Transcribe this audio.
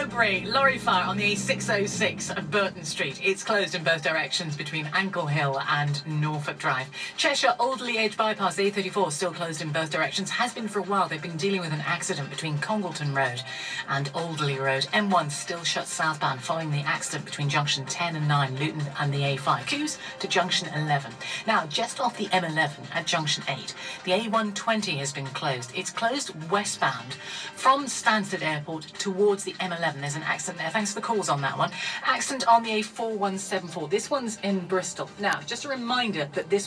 Oberey, lorry fire on the A606 of Burton Street. It's closed in both directions between Ankle Hill and Norfolk Drive. Cheshire Alderley Edge Bypass, the A34, still closed in both directions. Has been for a while. They've been dealing with an accident between Congleton Road and Alderley Road. M1 still shut southbound following the accident between junction 10 and 9, Luton and the A5. Queues to junction 11. Now, just off the M11 at junction 8, the A120 has been closed. It's closed westbound from Stansted Airport towards the M11. There's an accident there. Thanks for the calls on that one. Accident on the A4174. This one's in Bristol. Now, just a reminder that this